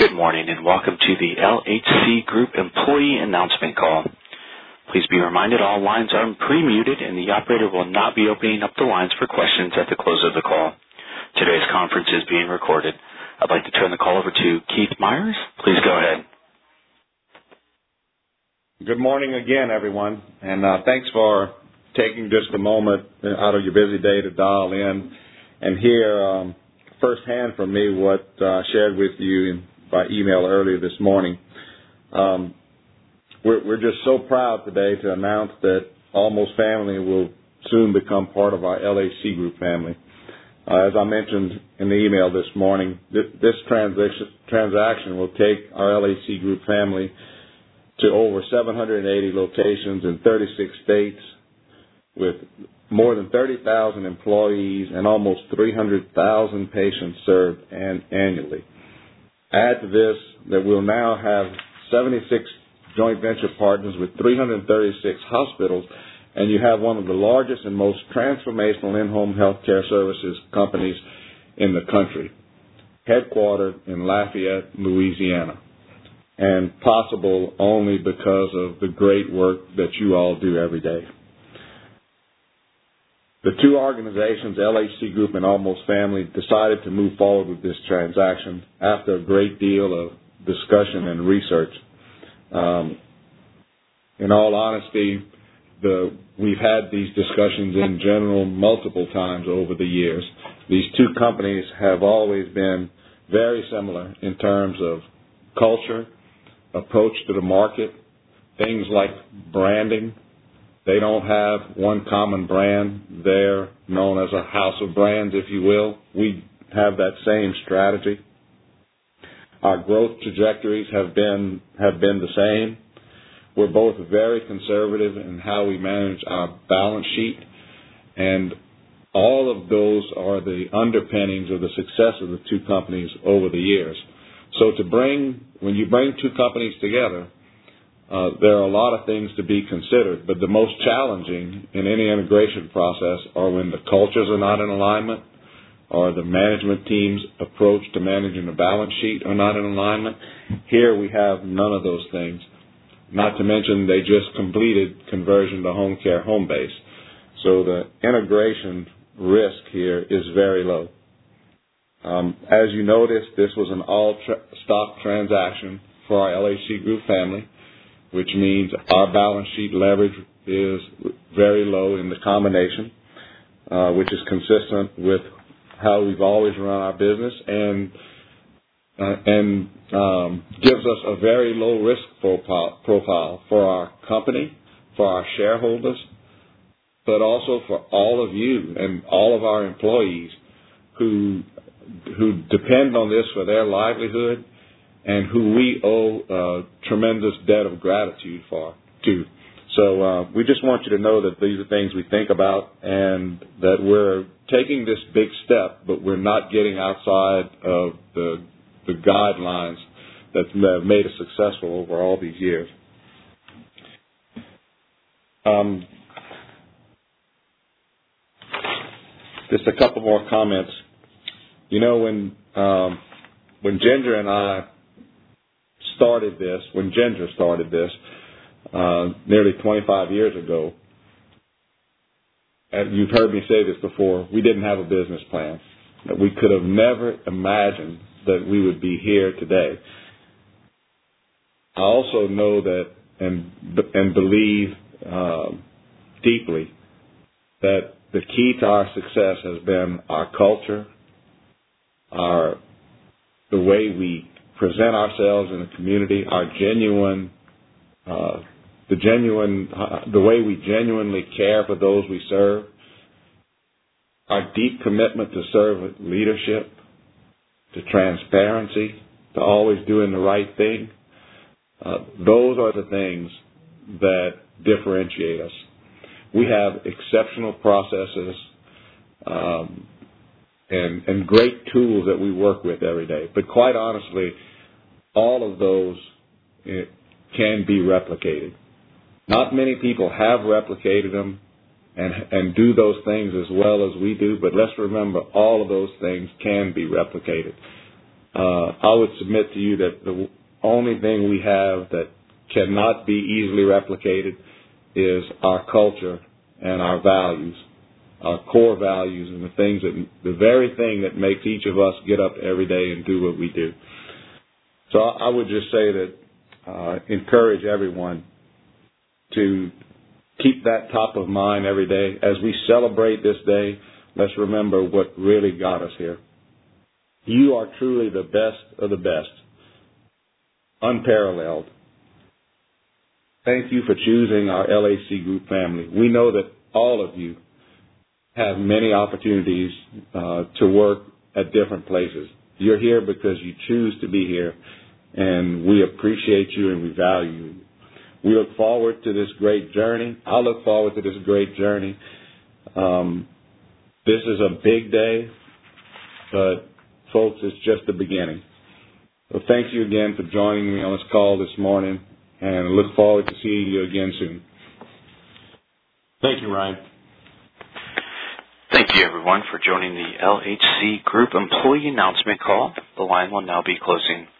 Good morning and welcome to the LHC Group Employee Announcement Call. Please be reminded all lines are pre-muted and the operator will not be opening up the lines for questions at the close of the call. Today's conference is being recorded. I'd like to turn the call over to Keith Myers. Please go ahead. Good morning again, everyone, and thanks for taking just a moment out of your busy day to dial in and hear firsthand from me what I shared with you by email earlier this morning. We're just so proud today to announce that Almost Family will soon become part of our LHC Group family. As I mentioned in the email this morning, this transaction will take our LHC Group family to over 780 locations in 36 states with more than 30,000 employees and almost 300,000 patients served annually. Add to this that we'll now have 76 joint venture partners with 336 hospitals, and you have one of the largest and most transformational in-home healthcare services companies in the country, headquartered in Lafayette, Louisiana, and possible only because of the great work that you all do every day. The two organizations, LHC Group and Almost Family, decided to move forward with this transaction after a great deal of discussion and research. In all honesty, we've had these discussions in general multiple times over the years. These two companies have always been very similar in terms of culture, approach to the market, things like branding. They don't have one common brand. They're known as a house of brands, if you will. We have that same strategy. Our growth trajectories have been the same. We're both very conservative in how we manage our balance sheet, and all of those are the underpinnings of the success of the two companies over the years. So when you bring two companies together, there are a lot of things to be considered, but the most challenging in any integration process are when the cultures are not in alignment or the management team's approach to managing the balance sheet are not in alignment. Here we have none of those things, not to mention they just completed conversion to home care home base. So the integration risk here is very low. As you noticed, this was an all-stock transaction for our LHC Group family, which means our balance sheet leverage is very low in the combination, which is consistent with how we've always run our business and gives us a very low risk profile for our company, for our shareholders, but also for all of you and all of our employees who depend on this for their livelihood and who we owe a tremendous debt of gratitude to. So we just want you to know that these are things we think about and that we're taking this big step, but we're not getting outside of the guidelines that have made us successful over all these years. Just a couple more comments. You know, when Ginger and I started this, when Ginger started this nearly 25 years ago, and you've heard me say this before, we didn't have a business plan. We could have never imagined that we would be here today. I also know that and believe deeply that the key to our success has been our culture, the way we present ourselves in the community, the way we genuinely care for those we serve, our deep commitment to servant leadership, to transparency, to always doing the right thing. Those are the things that differentiate us. We have exceptional processes and great tools that we work with every day. But quite honestly, all of those can be replicated. Not many people have replicated them and do those things as well as we do, but let's remember all of those things can be replicated. I would submit to you that the only thing we have that cannot be easily replicated is our culture and our values, our core values, and the very thing that makes each of us get up every day and do what we do. So I would just say that encourage everyone to keep that top of mind every day. As we celebrate this day, let's remember what really got us here. You are truly the best of the best, unparalleled. Thank you for choosing our LHC Group family. We know that all of you have many opportunities to work at different places. You're here because you choose to be here, and we appreciate you and we value you. We look forward to this great journey. I look forward to this great journey. This is a big day, but folks, it's just the beginning. So thank you again for joining me on this call this morning, and I look forward to seeing you again soon. Thank you, Ryan. Thank you, everyone, for joining the LHC Group Employee Announcement Call. The line will now be closing.